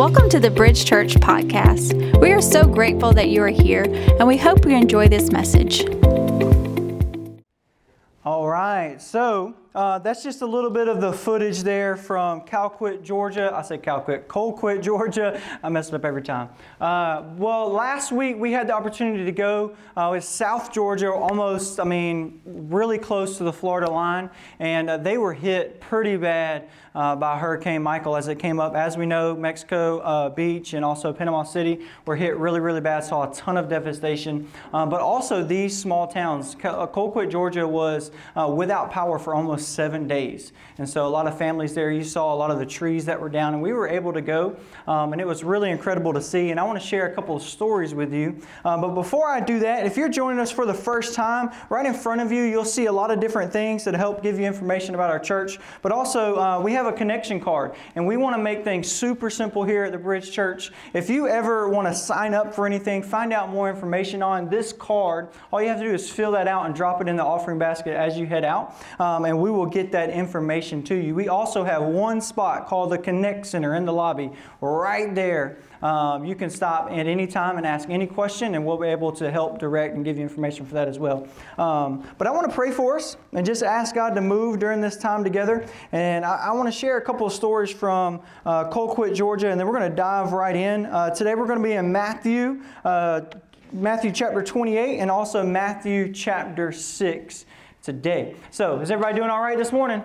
Welcome to the Bridge Church podcast. We are so grateful that you are here, and we hope you enjoy this message. All right, so that's just a little bit of the footage there from Colquitt, Georgia. I say Colquitt, Georgia. I mess it up every time. Well, last week we had the opportunity to go with South Georgia, almost, really close to the Florida line, and they were hit pretty bad by Hurricane Michael as it came up. As we know, Mexico Beach and also Panama City were hit really, really bad, saw a ton of devastation. But also these small towns. Colquitt, Georgia was without power for almost 7 days. And so a lot of families there, you saw a lot of the trees that were down, and we were able to go, and it was really incredible to see. And I want to share a couple of stories with you. But before I do that, if you're joining us for the first time, right in front of you, you'll see a lot of different things that help give you information about our church. But also, we have a connection card, and we want to make things super simple here at the Bridge Church. If you ever want to sign up for anything, find out more information on this card, all you have to do is fill that out and drop it in the offering basket as you head out, and we will get that information to you. We also have one spot called the Connect Center in the lobby right there. You can stop at any time and ask any question, and we'll be able to help direct and give you information for that as well. But I want to pray for us and just ask God to move during this time together. And I want to share a couple of stories from Colquitt, Georgia, and then we're going to dive right in. Today we're going to be in Matthew chapter 28 and also Matthew chapter 6 today. So, is everybody doing all right this morning?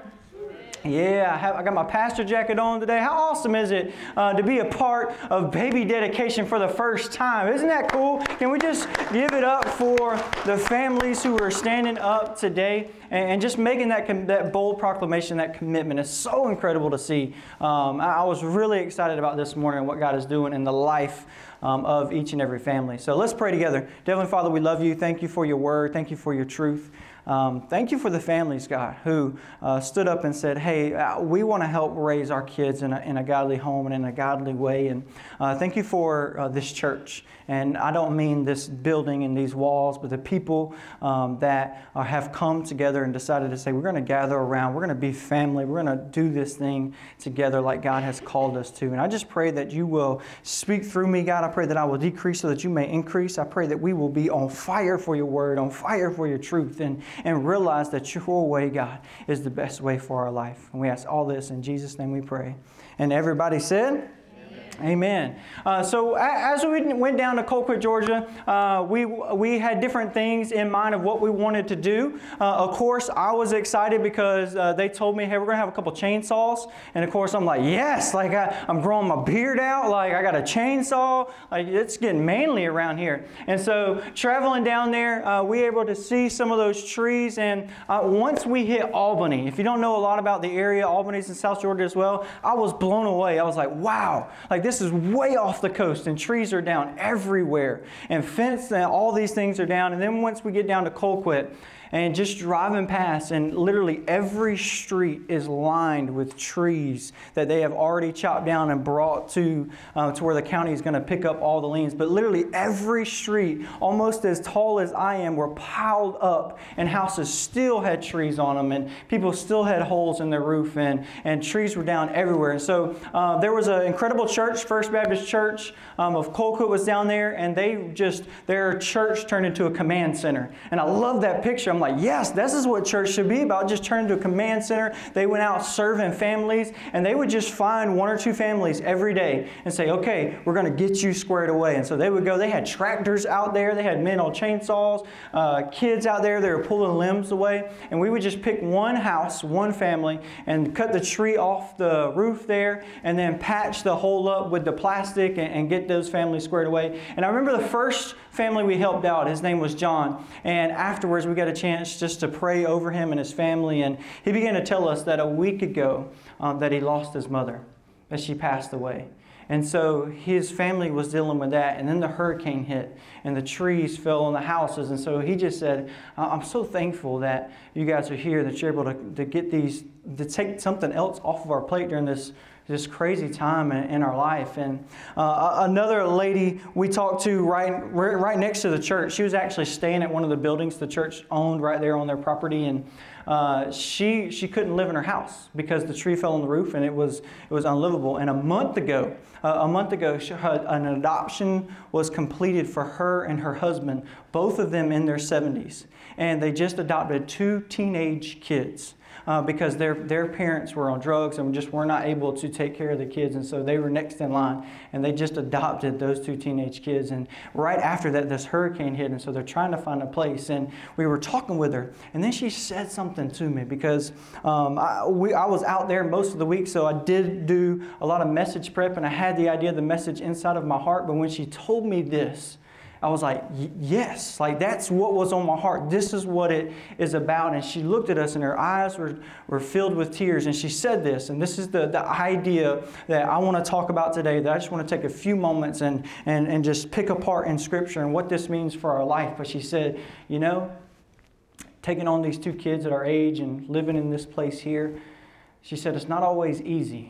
Yeah, I got my pastor jacket on today. How awesome is it to be a part of baby dedication for the first time? Isn't that cool? Can we just give it up for the families who are standing up today and just making that bold proclamation, that commitment? It's so incredible to see. I was really excited about this morning and what God is doing in the life of each and every family. So let's pray together. Heavenly Father, we love you. Thank you for your word. Thank you for your truth. Thank you for the families, God, who stood up and said, hey, we want to help raise our kids in a godly home and in a godly way. And thank you for this church. And I don't mean this building and these walls, but the people that have come together and decided to say, we're going to gather around, we're going to be family, we're going to do this thing together like God has called us to. And I just pray that you will speak through me, God. I pray that I will decrease so that you may increase. I pray that we will be on fire for your word, on fire for your truth, and realize that your way, God, is the best way for our life. And we ask all this in Jesus' name we pray. And everybody said, Amen. So as we went down to Colquitt, Georgia, we had different things in mind of what we wanted to do. Of course, I was excited because they told me, hey, we're going to have a couple chainsaws. And of course, I'm like, yes, like I'm growing my beard out. Like I got a chainsaw. Like it's getting manly around here. And so traveling down there, we were able to see some of those trees. And once we hit Albany, if you don't know a lot about the area, Albany's in South Georgia as well, I was blown away. I was like, wow, like this is way off the coast and trees are down everywhere and fence and all these things are down. And then once we get down to Colquitt and just driving past, and literally every street is lined with trees that they have already chopped down and brought to where the county is going to pick up all the liens. But literally every street, almost as tall as I am, were piled up, and houses still had trees on them, and people still had holes in their roof, and trees were down everywhere. And so there was an incredible church, First Baptist Church of Colquitt was down there, and their church turned into a command center. And I love that picture. I'm like, yes, this is what church should be about, just turn into a command center. They went out serving families, and they would just find one or two families every day and say, okay, we're going to get you squared away. And so they would go, they had tractors out there, they had men on chainsaws, kids out there, they were pulling limbs away, and we would just pick one house, one family, and cut the tree off the roof there, and then patch the hole up with the plastic and get those families squared away. And I remember the first family we helped out, his name was John, and afterwards we got a chance just to pray over him and his family, and he began to tell us that a week ago that he lost his mother, that she passed away. And so his family was dealing with that, and then the hurricane hit, and the trees fell on the houses, and so he just said, I'm so thankful that you guys are here, that you're able to get these, to take something else off of our plate during this this crazy time in our life. And another lady we talked to right next to the church, she was actually staying at one of the buildings the church owned right there on their property, and she couldn't live in her house because the tree fell on the roof and it was unlivable. And a month ago, an adoption was completed for her and her husband, both of them in their 70s, and they just adopted 2 teenage kids. Because their parents were on drugs and just were not able to take care of the kids. And so they were next in line. And they just adopted those 2 teenage kids. And right after that, this hurricane hit. And so they're trying to find a place. And we were talking with her. And then she said something to me because I was out there most of the week. So I did do a lot of message prep. And I had the idea of the message inside of my heart. But when she told me this, I was like, yes, like that's what was on my heart. This is what it is about. And she looked at us and her eyes were filled with tears. And she said this, and this is the idea that I want to talk about today, that I just want to take a few moments and just pick apart in Scripture and what this means for our life. But she said, you know, taking on these 2 kids at our age and living in this place here, she said, it's not always easy,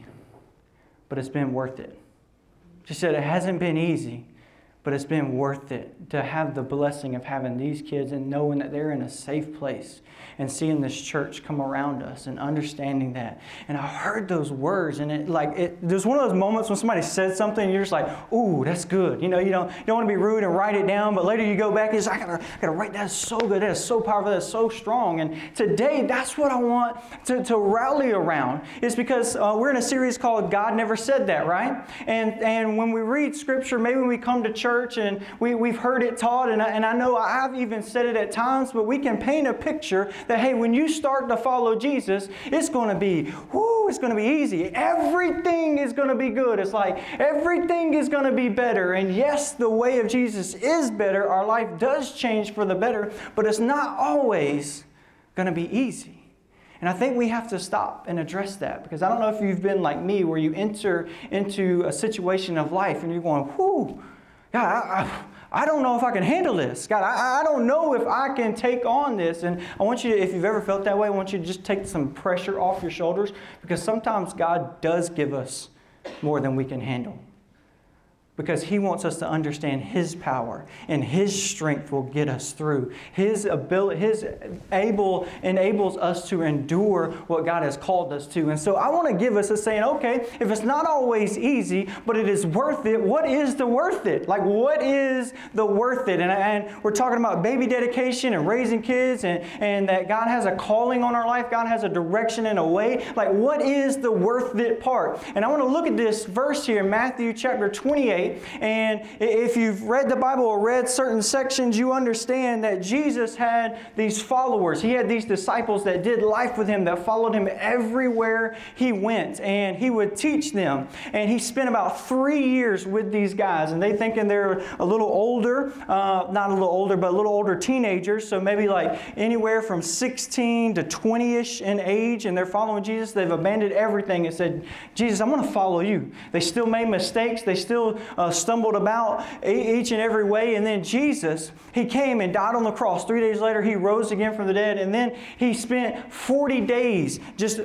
but it's been worth it. She said, it hasn't been easy, but it's been worth it to have the blessing of having these kids and knowing that they're in a safe place and seeing this church come around us and understanding that. And I heard those words, and there's one of those moments when somebody said something and you're just like, ooh, that's good. You know, you don't want to be rude and write it down, but later you go back and it's like, I gotta write that. Is so good. That is so powerful. That is so strong. And today, that's what I want to rally around, is because we're in a series called God Never Said That, right? And when we read Scripture, maybe when we come to church and we've heard it taught, and I know I've even said it at times, but we can paint a picture that, hey, when you start to follow Jesus, it's going to be, it's going to be easy. Everything is going to be good. It's like everything is going to be better. And yes, the way of Jesus is better. Our life does change for the better, but it's not always going to be easy. And I think we have to stop and address that, because I don't know if you've been like me, where you enter into a situation of life and you're going, God, I don't know if I can handle this. God, I don't know if I can take on this. And I want you to, if you've ever felt that way, I want you to just take some pressure off your shoulders, because sometimes God does give us more than we can handle. Because He wants us to understand His power, and His strength will get us through. His enables us to endure what God has called us to. And so I want to give us a saying, okay, if it's not always easy, but it is worth it, what is the worth it? Like, what is the worth it? And we're talking about baby dedication and raising kids, and that God has a calling on our life. God has a direction and a way. Like, what is the worth it part? And I want to look at this verse here, Matthew chapter 28. And if you've read the Bible or read certain sections, you understand that Jesus had these followers. He had these disciples that did life with Him, that followed Him everywhere He went. And He would teach them. And He spent about 3 years with these guys. And they thinking they're a little older, not a little older, but a little older teenagers. So maybe like anywhere from 16 to 20-ish in age. And they're following Jesus. They've abandoned everything and said, Jesus, I'm going to follow you. They still made mistakes. They still stumbled about each and every way. And then Jesus, He came and died on the cross. 3 days later, He rose again from the dead. And then He spent 40 days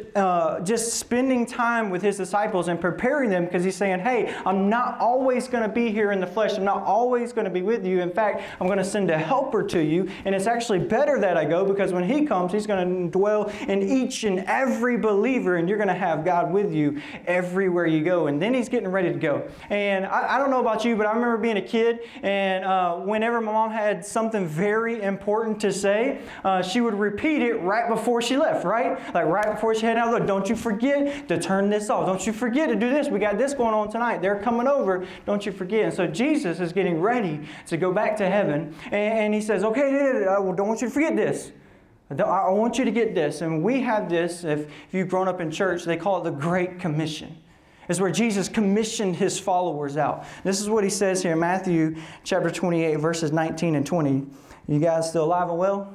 just spending time with His disciples and preparing them, because He's saying, hey, I'm not always going to be here in the flesh. I'm not always going to be with you. In fact, I'm going to send a helper to you. And it's actually better that I go, because when He comes, He's going to dwell in each and every believer. And you're going to have God with you everywhere you go. And then He's getting ready to go. And I don't know about you, but I remember being a kid, and whenever my mom had something very important to say, she would repeat it right before she left, right? Like right before she headed out, look, don't you forget to turn this off. Don't you forget to do this. We got this going on tonight. They're coming over. Don't you forget. And so Jesus is getting ready to go back to heaven, and He says, okay, don't want you to forget this. I want you to get this. And we have this, if you've grown up in church, they call it the Great Commission. It's where Jesus commissioned His followers out. This is what He says here in Matthew chapter 28, verses 19 and 20. You guys still alive and well?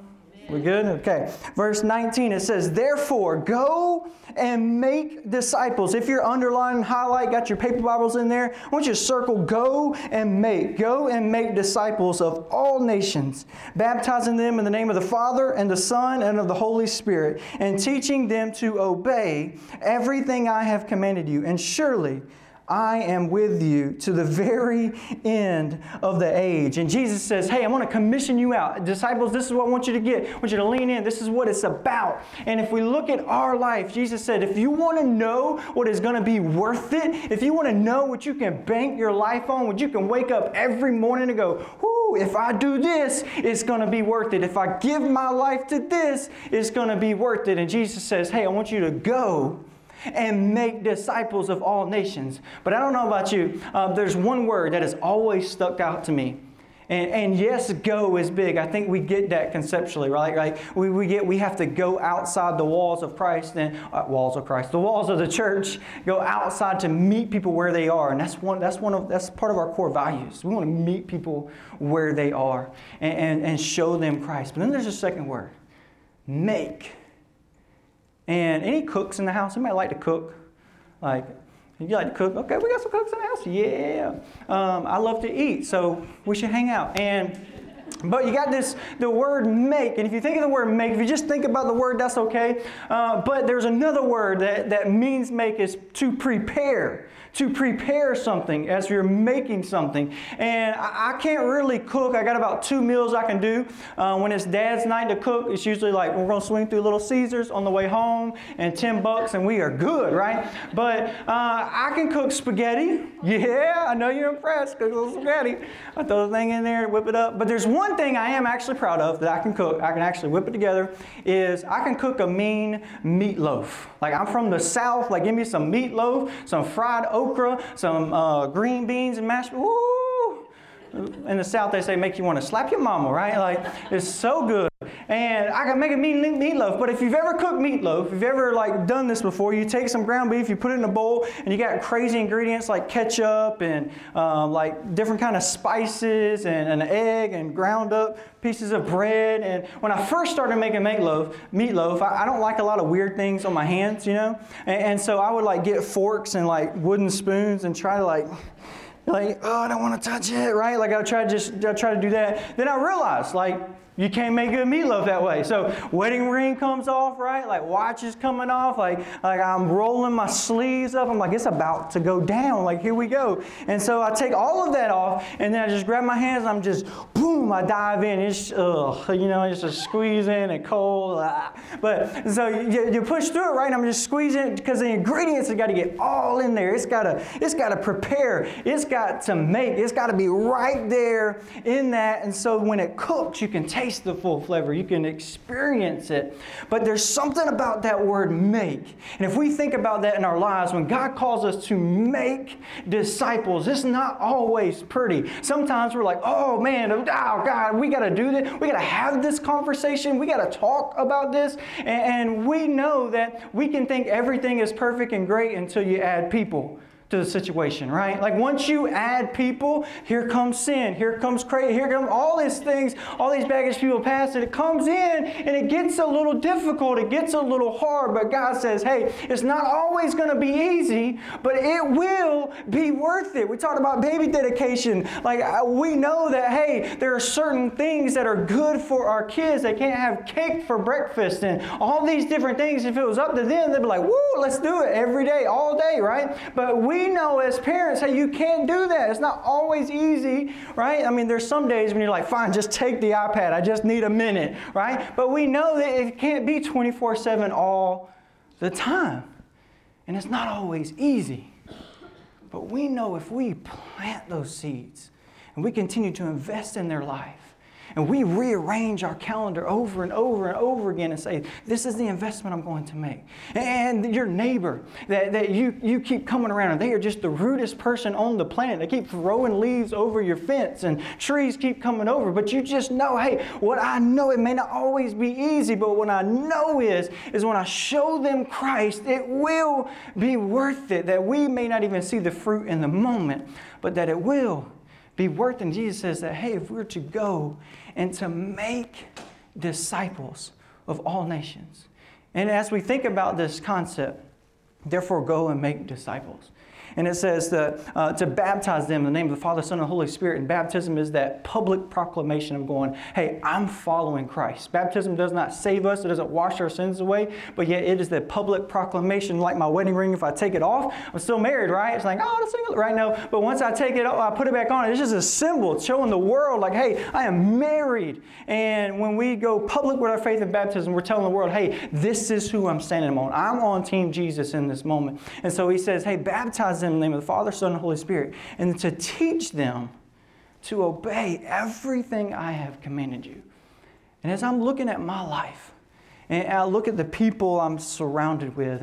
We good? Okay. Verse 19, it says, therefore, go and make disciples. If you're underlining, highlight, got your paper Bibles in there, I want you to circle go and make. Go and make disciples of all nations, baptizing them in the name of the Father and the Son and of the Holy Spirit, and teaching them to obey everything I have commanded you. And surely I am with you to the very end of the age. And Jesus says, hey, I want to commission you out. Disciples, this is what I want you to get. I want you to lean in. This is what it's about. And if we look at our life, Jesus said, if you want to know what is going to be worth it, if you want to know what you can bank your life on, what you can wake up every morning and go, whoo, if I do this, it's going to be worth it. If I give my life to this, it's going to be worth it. And Jesus says, hey, I want you to go and make disciples of all nations. But I don't know about you. There's one word that has always stuck out to me. And yes, go is big. I think we get that conceptually, right? Like we have to go outside the walls of Christ and the walls of the church. Go outside to meet people where they are, and that's part of our core values. We want to meet people where they are and show them Christ. But then there's a second word, make. And any cooks in the house? Anybody like to cook? Like, you like to cook? Okay, we got some cooks in the house. Yeah. I love to eat, so we should hang out. But you got the word make. And if you think of the word make, if you just think about the word, that's okay. But there's another word that means make, is to prepare. To prepare something as you're making something. And I can't really cook. I got about 2 meals I can do. When it's Dad's night to cook, it's usually like we're going to swing through Little Caesars on the way home and $10 and we are good, right? But I can cook spaghetti. Yeah, I know you're impressed. Cook a little spaghetti. I throw the thing in there, whip it up. But there's one thing I am actually proud of that I can cook. I can actually whip it together, is I can cook a mean meatloaf. Like, I'm from the South. Like, give me some meatloaf, some fried okra, some green beans and mashed. Woo! In the South, they say make you want to slap your mama, right? Like, it's so good. And I can make a mean meatloaf. But if you've ever cooked meatloaf, if you've ever done this before, you take some ground beef, you put it in a bowl, and you got crazy ingredients like ketchup and different kind of spices and an egg and ground up pieces of bread. And when I first started making meatloaf, I don't like a lot of weird things on my hands, you know? And so I would get forks and wooden spoons and try to oh, I don't want to touch it, right? I try to do that. Then I realized, you can't make good meatloaf that way. So wedding ring comes off, right? Watch is coming off. I'm rolling my sleeves up. I'm it's about to go down. Here we go. And so I take all of that off, and then I just grab my hands, and I'm just, boom, I dive in. It's, it's just squeezing and cold. But so you push through it, right? And I'm just squeezing because the ingredients have got to get all in there. It's got to prepare. It's got to make. It's got to be right there in that. And so when it cooks, you can taste the full flavor. You can experience it. But there's something about that word make. And if we think about that in our lives, when God calls us to make disciples, it's not always pretty. Sometimes we're like, oh man, oh God, we got to do this. We got to have this conversation. We got to talk about this. And we know that we can think everything is perfect and great until you add people to the situation, right? Once you add people, here comes sin, here comes crazy, here come all these things, all these baggage people pass, and it comes in and it gets a little difficult, it gets a little hard, but God says, hey, it's not always going to be easy, but it will be worth it. We talked about baby dedication. We know that, hey, there are certain things that are good for our kids. They can't have cake for breakfast and all these different things. If it was up to them, they'd be like, woo, let's do it every day, all day, right? But we know as parents, hey, you can't do that. It's not always easy, right? There's some days when you're like, fine, just take the iPad. I just need a minute, right? But we know that it can't be 24/7 all the time. And it's not always easy. But we know if we plant those seeds and we continue to invest in their life, and we rearrange our calendar over and over and over again and say, this is the investment I'm going to make. And your neighbor that you keep coming around, and they are just the rudest person on the planet. They keep throwing leaves over your fence and trees keep coming over. But you just know, hey, what I know, it may not always be easy, but what I know is when I show them Christ, it will be worth it. That we may not even see the fruit in the moment, but that it will be worth it. And Jesus says that, hey, if we're to go and to make disciples of all nations. And as we think about this concept, therefore go and make disciples. And it says that, to baptize them in the name of the Father, Son, and Holy Spirit. And baptism is that public proclamation of going, hey, I'm following Christ. Baptism does not save us. It doesn't wash our sins away. But yet it is the public proclamation, like my wedding ring. If I take it off, I'm still married, right? It's like, oh, the single right now. But once I take it off, I put it back on. It's just a symbol showing the world, like, hey, I am married. And when we go public with our faith in baptism, we're telling the world, hey, this is who I'm standing on. I'm on Team Jesus in this moment. And so he says, hey, baptize them in the name of the Father, Son, and Holy Spirit, and to teach them to obey everything I have commanded you. And as I'm looking at my life, and I look at the people I'm surrounded with,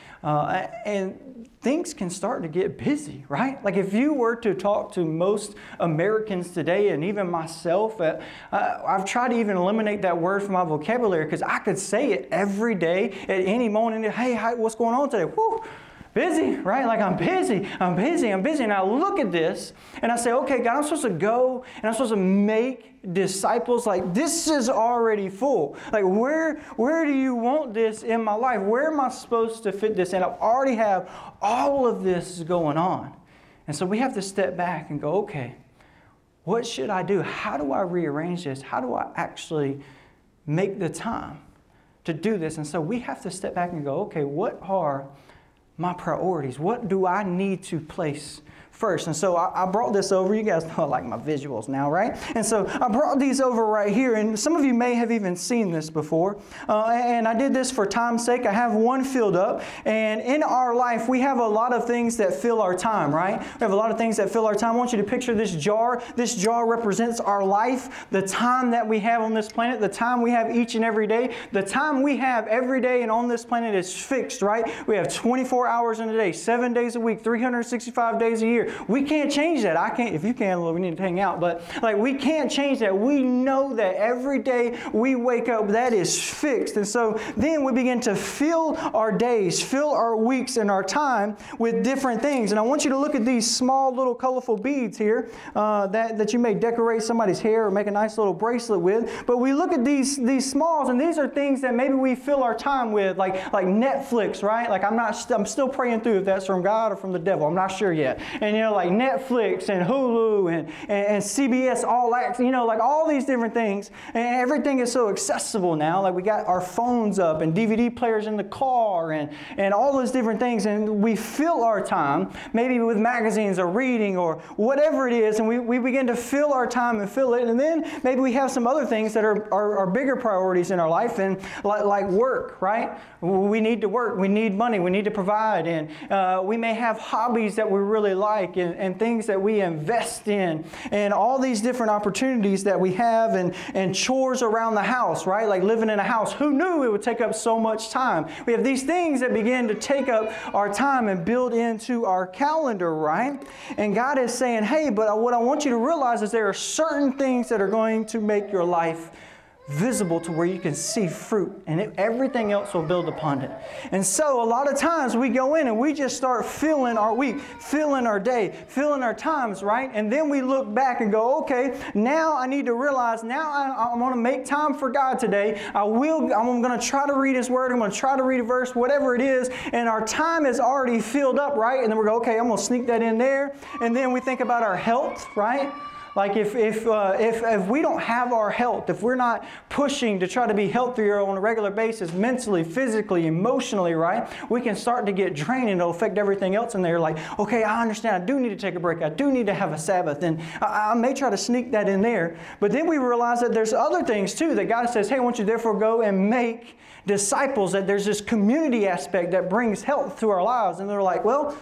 and things can start to get busy, right? Like if you were to talk to most Americans today, and even myself, I've tried to even eliminate that word from my vocabulary because I could say it every day at any moment. Hey, what's going on today? Whew. Busy, right? Like I'm busy. And I look at this and I say, okay, God, I'm supposed to go and I'm supposed to make disciples. Like this is already full. Like where do you want this in my life? Where am I supposed to fit this in? I already have all of this going on. And so we have to step back and go, okay, what should I do? How do I rearrange this? How do I actually make the time to do this? And so we have to step back and go, okay, what are my priorities? What do I need to place first? And so I brought this over. You guys know I like my visuals now, right? And so I brought these over right here. And some of you may have even seen this before. And I did this for time's sake. I have one filled up. And in our life, we have a lot of things that fill our time, right? We have a lot of things that fill our time. I want you to picture this jar. This jar represents our life, the time that we have on this planet, the time we have each and every day. The time we have every day and on this planet is fixed, right? We have 24 hours in a day, 7 days a week, 365 days a year. We can't change that. I can't. If you can, well, we need to hang out. But like we can't change that. We know that every day we wake up, that is fixed. And so then we begin to fill our days, fill our weeks and our time with different things. And I want you to look at these small little colorful beads here that you may decorate somebody's hair or make a nice little bracelet with. But we look at these smalls, and these are things that maybe we fill our time with, like Netflix, right? Like I'm still praying through if that's from God or from the devil. I'm not sure yet. And like Netflix and Hulu and CBS All Access, like all these different things. And everything is so accessible now. Like we got our phones up and DVD players in the car and all those different things. And we fill our time maybe with magazines or reading or whatever it is. And we begin to fill our time and fill it. And then maybe we have some other things that are bigger priorities in our life, and like work, right? We need to work. We need money. We need to provide. And we may have hobbies that we really like. And things that we invest in, and all these different opportunities that we have, and chores around the house, right? Like living in a house. Who knew it would take up so much time? We have these things that begin to take up our time and build into our calendar, right? And God is saying, hey, but what I want you to realize is there are certain things that are going to make your life visible to where you can see fruit, and everything else will build upon it. And so a lot of times we go in and we just start filling our week, filling our day, filling our times, right? And then we look back and go, okay, now I need to realize, now I want to make time for God today. I'm going to try to read His Word. I'm going to try to read a verse, whatever it is. And our time is already filled up, right? And then we go, okay, I'm going to sneak that in there. And then we think about our health, right? Like if we don't have our health, if we're not pushing to try to be healthier on a regular basis, mentally, physically, emotionally, right? We can start to get drained, and it'll affect everything else in there. Like, okay, I understand. I do need to take a break. I do need to have a Sabbath. And I may try to sneak that in there. But then we realize that there's other things too that God says, hey, I want you therefore go and make disciples, that there's this community aspect that brings health to our lives. And they're like, well,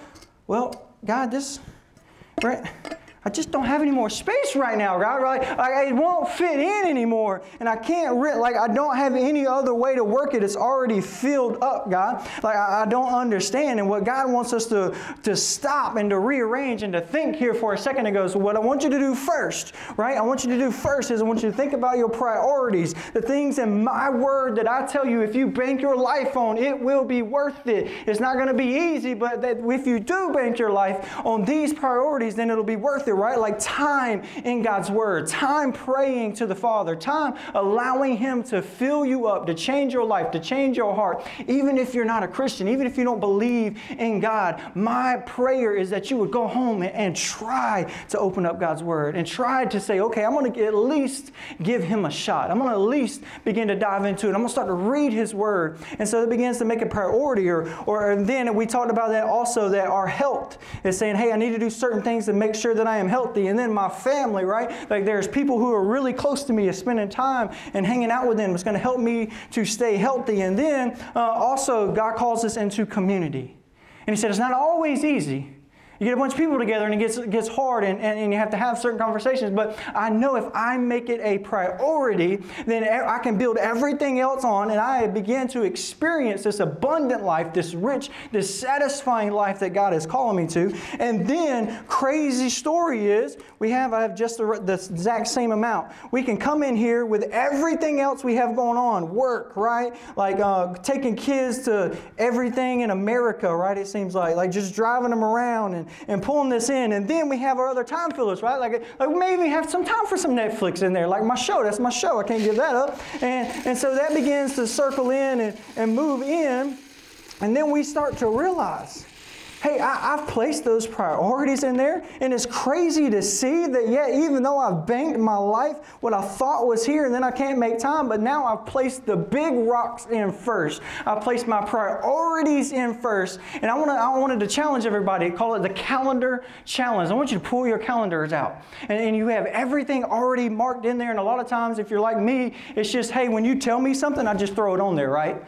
God, right? I just don't have any more space right now, God. Right? It won't fit in anymore. And I can't, I don't have any other way to work it. It's already filled up, God. Like, I don't understand. And what God wants us to stop and to rearrange and to think here for a second ago. So what I want you to do first, right? I want you to do first is I want you to think about your priorities. The things in my word that I tell you, if you bank your life on, it will be worth it. It's not going to be easy, but that if you do bank your life on these priorities, then it'll be worth it. it, right? Like time in God's Word, time praying to the Father, time allowing Him to fill you up, to change your life, to change your heart. Even if you're not a Christian, even if you don't believe in God, my prayer is that you would go home and try to open up God's Word and try to say, okay, I'm going to at least give Him a shot. I'm going to at least begin to dive into it. I'm going to start to read His Word. And so it begins to make a priority. Or then we talked about that also, that our health is saying, hey, I need to do certain things to make sure that I am healthy. And then my family, right? Like there's people who are really close to me, is spending time and hanging out with them. It's going to help me to stay healthy. And then also God calls us into community. And He said it's not always easy. You get a bunch of people together and it gets hard and you have to have certain conversations. But I know if I make it a priority, then I can build everything else on and I begin to experience this abundant life, this rich, this satisfying life that God is calling me to. And then crazy story is I have just the exact same amount. We can come in here with everything else we have going on, work, right? Like taking kids to everything in America, right? It seems like just driving them around and pulling this in. And then we have our other time fillers, right? Like maybe have some time for some Netflix in there. Like my show, that's my show. I can't give that up. And so that begins to circle in and move in. And then we start to realize, hey, I've placed those priorities in there, and it's crazy to see that, yeah, even though I've banked my life, what I thought was here, and then I can't make time, but now I've placed the big rocks in first. I placed my priorities in first, and I wanted to challenge everybody, call it the calendar challenge. I want you to pull your calendars out, and you have everything already marked in there, and a lot of times, if you're like me, it's just, hey, when you tell me something, I just throw it on there, right?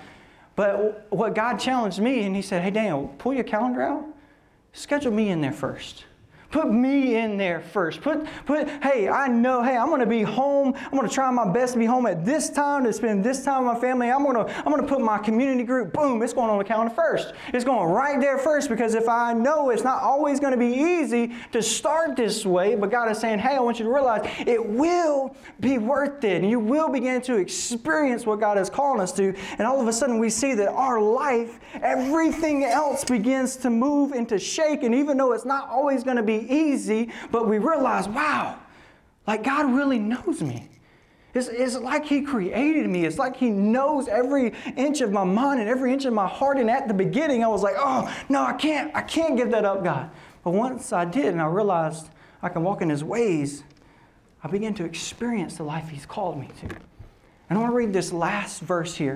But what God challenged me, and He said, hey, Daniel, pull your calendar out. Schedule me in there first. Put me in there first. Hey, I'm going to be home. I'm going to try my best to be home at this time, to spend this time with my family. I'm going to put my community group, boom, it's going on the calendar first. It's going right there first, because if I know it's not always going to be easy to start this way, but God is saying, hey, I want you to realize it will be worth it. And you will begin to experience what God is calling us to. And all of a sudden we see that our life, everything else begins to move and to shake. And even though it's not always going to be easy, but we realize, wow, like God really knows me. It's like He created me. It's like He knows every inch of my mind and every inch of my heart. And at the beginning, I was like, oh, no, I can't give that up, God. But once I did and I realized I can walk in His ways, I began to experience the life He's called me to. And I want to read this last verse here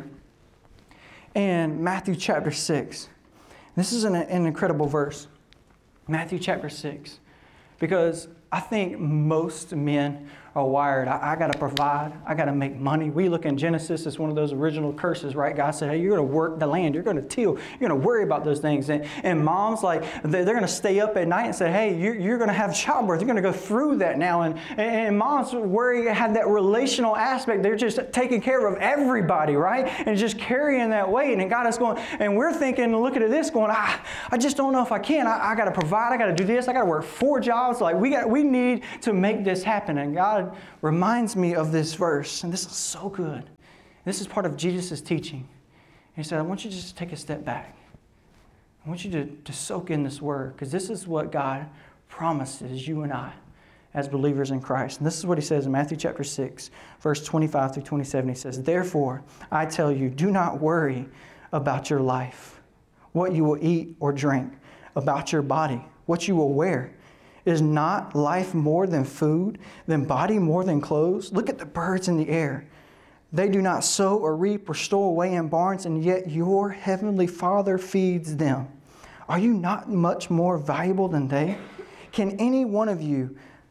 in Matthew chapter 6. This is an incredible verse. Matthew chapter 6. Because I think most men are wired. I got to provide. I got to make money. We look in Genesis, it's one of those original curses, right? God said, hey, you're going to work the land. You're going to till. You're going to worry about those things. And moms, like, they're going to stay up at night and say, hey, you're going to have childbirth. You're going to go through that now. And moms worry, have that relational aspect. They're just taking care of everybody, right? And just carrying that weight. And God is going, and we're thinking, looking at this going, I just don't know if I can. I got to provide. I got to do this. I got to work 4 jobs. Like, we need to make this happen. And God reminds me of this verse, and this is so good. This is part of Jesus' teaching. He said, I want you to just take a step back. I want you to soak in this word, because this is what God promises you and I as believers in Christ. And this is what He says in Matthew chapter 6, verse 25 through 27. He says, therefore, I tell you, do not worry about your life, what you will eat or drink, about your body, what you will wear. Is not life more than food, than body more than clothes? Look at the birds in the air. They do not sow or reap or store away in barns, and yet your heavenly Father feeds them. Are you not much more valuable than they? Can any one of you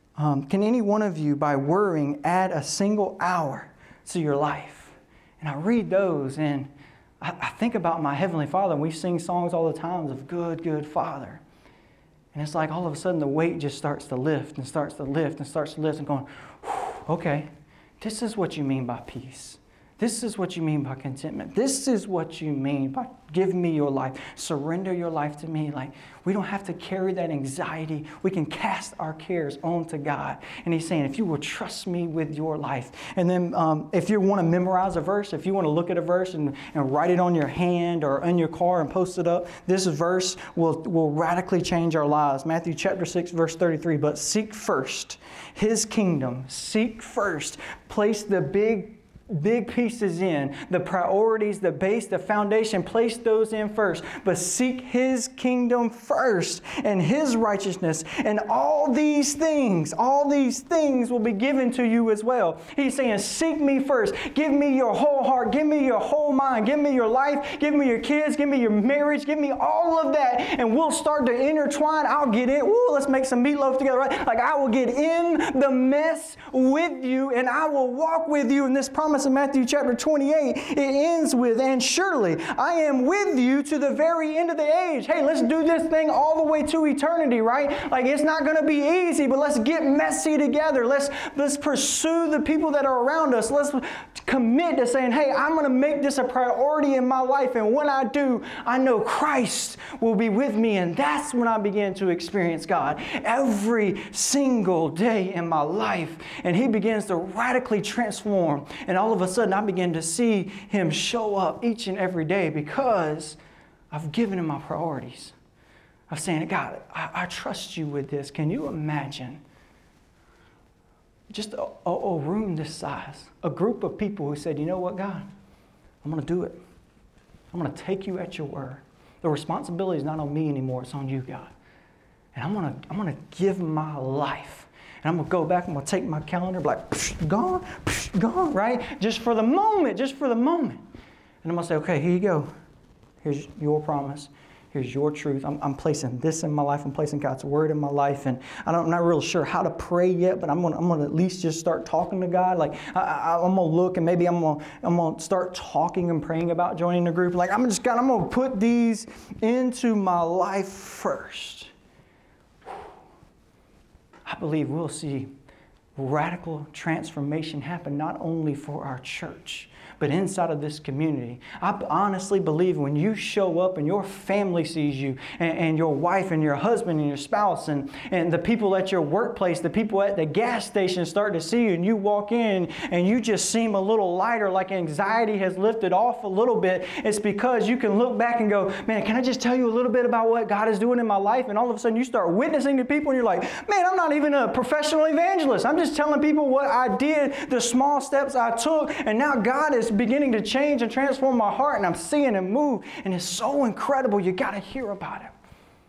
by worrying add a single hour to your life? And I read those and I think about my heavenly Father, and we sing songs all the time of good, good Father. And it's like all of a sudden the weight just starts to lift and starts to lift and starts to lift and going, okay, this is what you mean by peace. This is what you mean by contentment. This is what you mean by give me your life. Surrender your life to me. Like, we don't have to carry that anxiety. We can cast our cares onto God. And he's saying, if you will trust me with your life. And then if you want to memorize a verse, if you want to look at a verse and write it on your hand or in your car and post it up, this verse will radically change our lives. Matthew chapter 6, verse 33. But seek first his kingdom. Seek first. Place the big pieces in, the priorities, the base, the foundation, place those in first. But seek his kingdom first and his righteousness, and all these things will be given to you as well. He's saying, seek me first. Give me your whole heart. Give me your whole mind. Give me your life. Give me your kids. Give me your marriage. Give me all of that, and we'll start to intertwine. I'll get in. Ooh, let's make some meatloaf together, right? Like, I will get in the mess with you, and I will walk with you in this promise. In Matthew chapter 28, it ends with, and surely I am with you to the very end of the age. Hey, let's do this thing all the way to eternity, right? Like, it's not going to be easy, but let's get messy together. Let's pursue the people that are around us. Let's commit to saying, hey, I'm going to make this a priority in my life. And when I do, I know Christ will be with me. And that's when I begin to experience God every single day in my life. And he begins to radically transform. And all of a sudden, I begin to see him show up each and every day because I've given him my priorities. I'm saying, God, I trust you with this. Can you imagine just a room this size, a group of people who said, you know what, God, I'm going to do it. I'm going to take you at your word. The responsibility is not on me anymore. It's on you, God. And I'm going to give my life. And I'm going to go back and I'm going to take my calendar, like, gone, right? Just for the moment. And I'm going to say, okay, here you go. Here's your promise. Here's your truth. I'm placing this in my life. I'm placing God's word in my life. And I'm not real sure how to pray yet, but I'm going to at least just start talking to God. Like, I'm going to look and maybe I'm going to start talking and praying about joining the group. Like, I'm going to put these into my life first. I believe we'll see radical transformation happen not only for our church, but inside of this community. I honestly believe when you show up and your family sees you, and your wife and your husband and your spouse and the people at your workplace, the people at the gas station start to see you, and you walk in and you just seem a little lighter, like anxiety has lifted off a little bit. It's because you can look back and go, man, can I just tell you a little bit about what God is doing in my life? And all of a sudden you start witnessing to people and you're like, man, I'm not even a professional evangelist. I'm just telling people what I did, the small steps I took, and now God is beginning to change and transform my heart, and I'm seeing him move, and it's so incredible. You got to hear about it.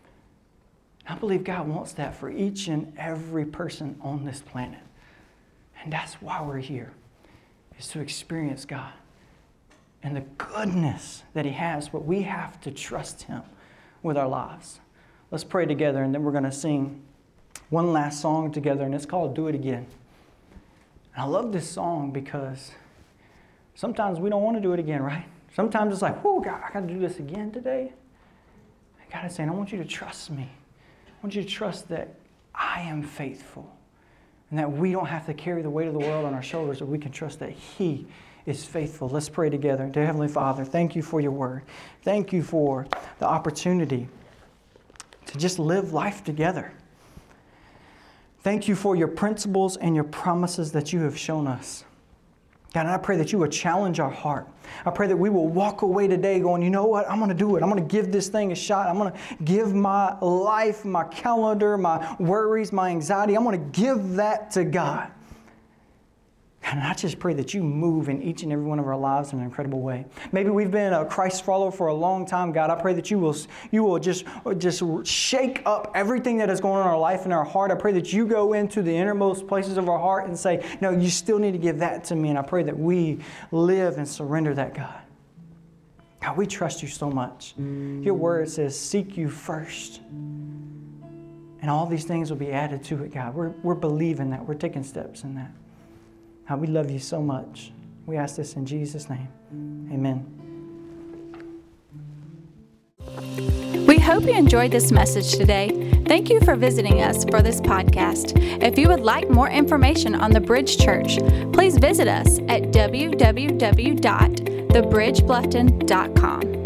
I believe God wants that for each and every person on this planet. And that's why we're here, is to experience God and the goodness that he has, but we have to trust him with our lives. Let's pray together, and then we're going to sing one last song together, and it's called Do It Again. And I love this song because sometimes we don't want to do it again, right? Sometimes it's like, oh, God, I got to do this again today. And God is saying, I want you to trust me. I want you to trust that I am faithful and that we don't have to carry the weight of the world on our shoulders, but we can trust that he is faithful. Let's pray together. Dear Heavenly Father, thank you for your word. Thank you for the opportunity to just live life together. Thank you for your principles and your promises that you have shown us. God, and I pray that you would challenge our heart. I pray that we will walk away today going, you know what, I'm going to do it. I'm going to give this thing a shot. I'm going to give my life, my calendar, my worries, my anxiety. I'm going to give that to God. And I just pray that you move in each and every one of our lives in an incredible way. Maybe we've been a Christ follower for a long time, God. I pray that you will just shake up everything that is going on in our life and our heart. I pray that you go into the innermost places of our heart and say, no, you still need to give that to me. And I pray that we live and surrender that, God. God, we trust you so much. Your word says, seek you first. And all these things will be added to it, God. We're believing that. We're taking steps in that. God, we love you so much. We ask this in Jesus' name. Amen. We hope you enjoyed this message today. Thank you for visiting us for this podcast. If you would like more information on the Bridge Church, please visit us at www.thebridgebluffton.com.